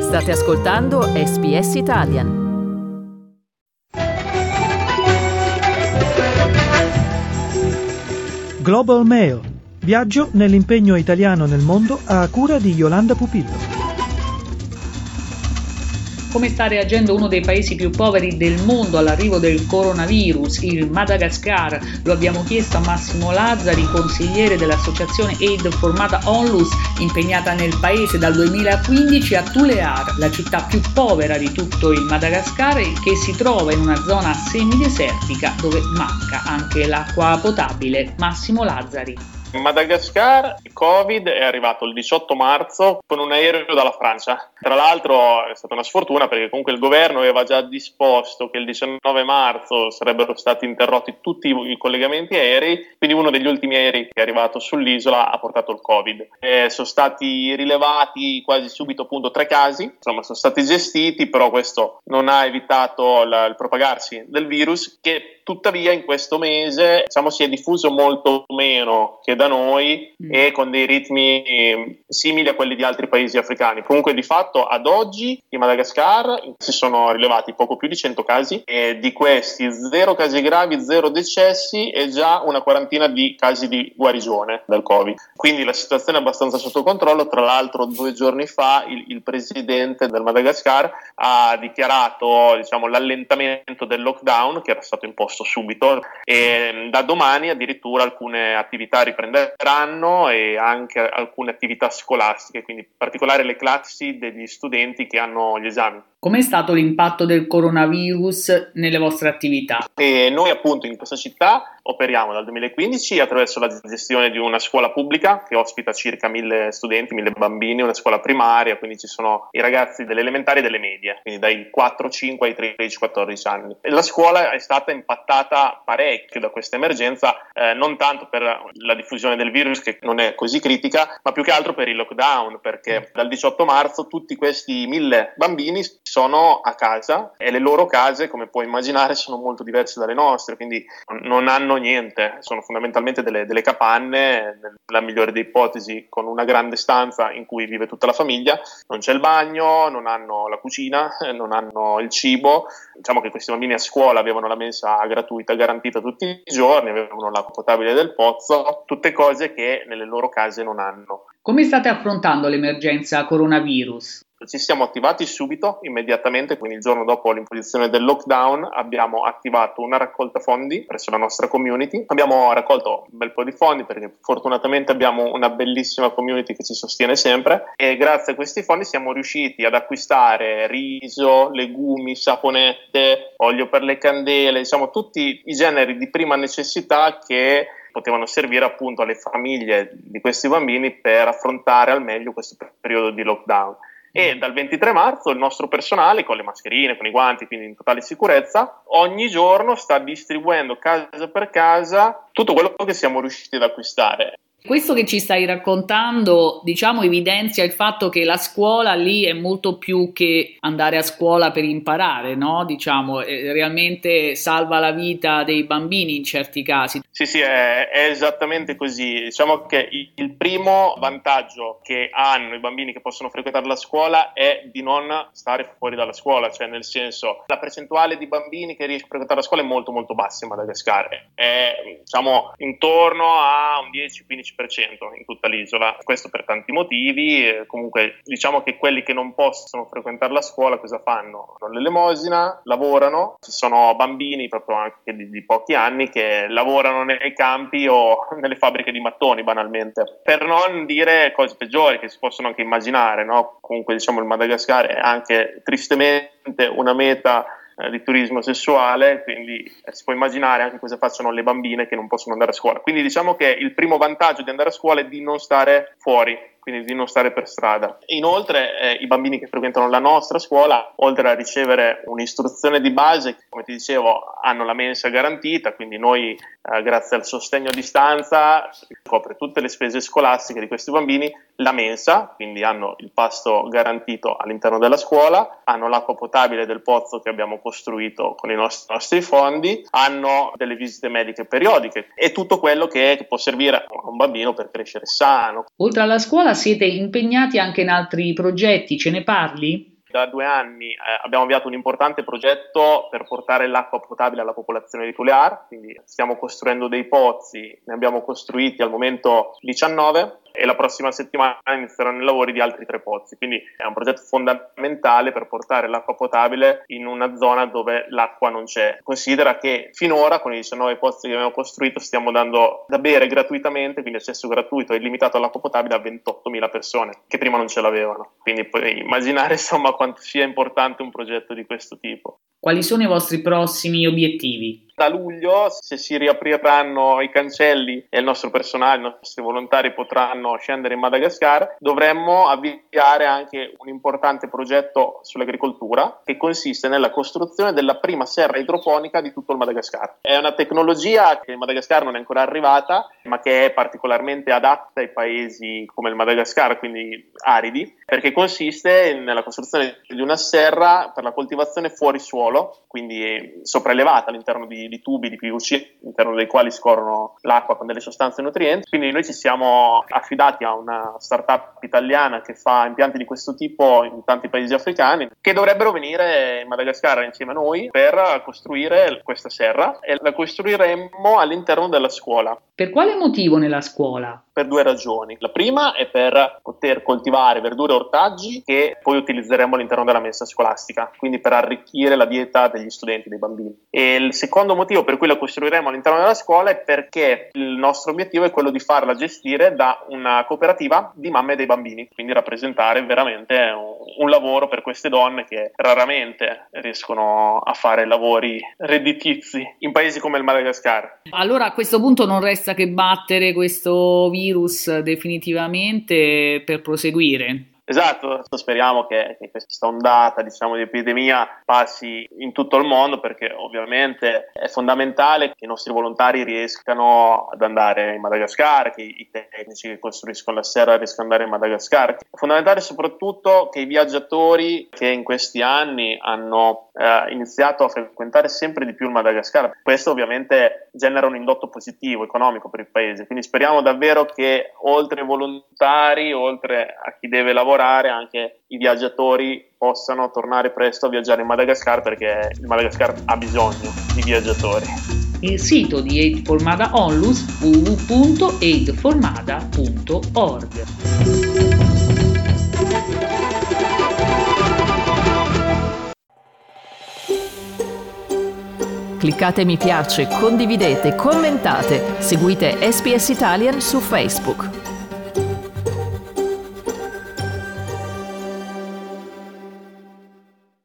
State ascoltando SBS Italian. Global Mail. Viaggio nell'impegno italiano nel mondo a cura di Yolanda Pupillo. Come sta reagendo uno dei paesi più poveri del mondo all'arrivo del coronavirus, il Madagascar? Lo abbiamo chiesto a Massimo Lazzari, consigliere dell'associazione Aid formata Onlus, impegnata nel paese dal 2015 a Tulear, la città più povera di tutto il Madagascar, che si trova in una zona semidesertica dove manca anche l'acqua potabile. Massimo Lazzari. In Madagascar il Covid è arrivato il 18 marzo con un aereo dalla Francia. Tra l'altro è stata una sfortuna perché comunque il governo aveva già disposto che il 19 marzo sarebbero stati interrotti tutti i collegamenti aerei, quindi uno degli ultimi aerei che è arrivato sull'isola ha portato il Covid. Sono stati rilevati quasi subito appunto 3 casi, insomma sono stati gestiti, però questo non ha evitato il propagarsi del virus, che tuttavia in questo mese si è diffuso molto meno che da noi e con dei ritmi simili a quelli di altri paesi africani. Comunque di fatto ad oggi in Madagascar si sono rilevati poco più di 100 casi e di questi 0 casi gravi, 0 decessi e già una quarantina di casi di guarigione dal Covid. Quindi la situazione è abbastanza sotto controllo. Tra l'altro 2 giorni fa il presidente del Madagascar ha dichiarato l'allentamento del lockdown che era stato imposto subito e da domani addirittura alcune attività riprenderanno e anche alcune attività scolastiche, quindi in particolare le classi degli studenti che hanno gli esami. Com'è stato l'impatto del coronavirus nelle vostre attività? E noi appunto in questa città operiamo dal 2015 attraverso la gestione di una scuola pubblica che ospita circa 1000 studenti, 1000 bambini, una scuola primaria, quindi ci sono i ragazzi delle elementari e delle medie, quindi dai 4-5 ai 13-14 anni. E la scuola è stata impattata parecchio da questa emergenza, non tanto per la diffusione del virus che non è così critica, ma più che altro per il lockdown, perché dal 18 marzo tutti questi 1000 bambini sono a casa e le loro case, come puoi immaginare, sono molto diverse dalle nostre, quindi non hanno niente, sono fondamentalmente delle capanne, nella migliore delle ipotesi con una grande stanza in cui vive tutta la famiglia, non c'è il bagno, non hanno la cucina, non hanno il cibo. Diciamo che questi bambini a scuola avevano la mensa gratuita garantita tutti i giorni, avevano l'acqua potabile del pozzo, tutte cose che nelle loro case non hanno. Come state affrontando l'emergenza coronavirus? Ci siamo attivati subito, immediatamente, quindi il giorno dopo l'imposizione del lockdown abbiamo attivato una raccolta fondi presso la nostra community. Abbiamo raccolto un bel po' di fondi perché fortunatamente abbiamo una bellissima community che ci sostiene sempre e grazie a questi fondi siamo riusciti ad acquistare riso, legumi, saponette, olio per le candele, tutti i generi di prima necessità che potevano servire appunto alle famiglie di questi bambini per affrontare al meglio questo periodo di lockdown. E dal 23 marzo il nostro personale, con le mascherine, con i guanti, quindi in totale sicurezza, ogni giorno sta distribuendo casa per casa tutto quello che siamo riusciti ad acquistare. Questo che ci stai raccontando, evidenzia il fatto che la scuola lì è molto più che andare a scuola per imparare, no? Realmente salva la vita dei bambini in certi casi. Sì, è esattamente così. Diciamo che il primo vantaggio che hanno i bambini che possono frequentare la scuola è di non stare fuori dalla scuola, cioè nel senso la percentuale di bambini che riesce a frequentare la scuola è molto molto bassa in Madagascar, è intorno a un 10-15% in tutta l'isola, questo per tanti motivi. Comunque diciamo che quelli che non possono frequentare la scuola cosa fanno? Fanno l'elemosina, lavorano, ci sono bambini proprio anche di pochi anni che lavorano nei campi o nelle fabbriche di mattoni banalmente, per non dire cose peggiori che si possono anche immaginare, no? Comunque il Madagascar è anche tristemente una meta di turismo sessuale, quindi si può immaginare anche cosa facciano le bambine che non possono andare a scuola. Quindi diciamo che il primo vantaggio di andare a scuola è di non stare fuori, quindi di non stare per strada. Inoltre i bambini che frequentano la nostra scuola, oltre a ricevere un'istruzione di base, come ti dicevo, hanno la mensa garantita, quindi noi grazie al sostegno a distanza copre tutte le spese scolastiche di questi bambini, la mensa, quindi hanno il pasto garantito all'interno della scuola, hanno l'acqua potabile del pozzo che abbiamo costruito con i nostri fondi, hanno delle visite mediche periodiche e tutto quello che può servire a un bambino per crescere sano. Oltre alla scuola siete impegnati anche in altri progetti, ce ne parli? Da 2 anni abbiamo avviato un importante progetto per portare l'acqua potabile alla popolazione di Tulear, quindi stiamo costruendo dei pozzi, ne abbiamo costruiti al momento 19 e la prossima settimana inizieranno i lavori di altri 3 pozzi, quindi è un progetto fondamentale per portare l'acqua potabile in una zona dove l'acqua non c'è. Considera che finora con i 19 pozzi che abbiamo costruito stiamo dando da bere gratuitamente, quindi accesso gratuito e illimitato all'acqua potabile a 28.000 persone che prima non ce l'avevano, quindi puoi immaginare insomma quanto sia importante un progetto di questo tipo. Quali sono i vostri prossimi obiettivi? Da luglio, se si riapriranno i cancelli e il nostro personale, i nostri volontari potranno scendere in Madagascar, dovremmo avviare anche un importante progetto sull'agricoltura che consiste nella costruzione della prima serra idroponica di tutto il Madagascar. È una tecnologia che in Madagascar non è ancora arrivata, ma che è particolarmente adatta ai paesi come il Madagascar, quindi aridi, perché consiste nella costruzione di una serra per la coltivazione fuori suolo, quindi sopraelevata all'interno di tubi di PVC all'interno dei quali scorrono l'acqua con delle sostanze nutrienti. Quindi noi ci siamo affidati a una startup italiana che fa impianti di questo tipo in tanti paesi africani, che dovrebbero venire in Madagascar insieme a noi per costruire questa serra, e la costruiremmo all'interno della scuola. Per quale motivo nella scuola? Per 2 ragioni. La prima è per poter coltivare verdure e ortaggi che poi utilizzeremo all'interno della mensa scolastica, quindi per arricchire la dieta degli studenti, dei bambini. E il secondo motivo per cui la costruiremo all'interno della scuola è perché il nostro obiettivo è quello di farla gestire da una cooperativa di mamme dei bambini, quindi rappresentare veramente un lavoro per queste donne che raramente riescono a fare lavori redditizi in paesi come il Madagascar. Allora a questo punto non resta che battere questo virus definitivamente per proseguire. Esatto, speriamo che questa ondata, diciamo, di epidemia passi in tutto il mondo, perché ovviamente è fondamentale che i nostri volontari riescano ad andare in Madagascar, che i tecnici che costruiscono la serra riescano ad andare in Madagascar. È fondamentale soprattutto che i viaggiatori che in questi anni hanno iniziato a frequentare sempre di più il Madagascar, questo ovviamente genera un indotto positivo economico per il paese, quindi speriamo davvero che oltre ai volontari, oltre a chi deve lavorare, anche i viaggiatori possano tornare presto a viaggiare in Madagascar, perché il Madagascar ha bisogno di viaggiatori. Il sito di Aid for Mada Onlus www.aidformada.org. Cliccate mi piace, condividete, commentate, seguite SPS Italian su Facebook.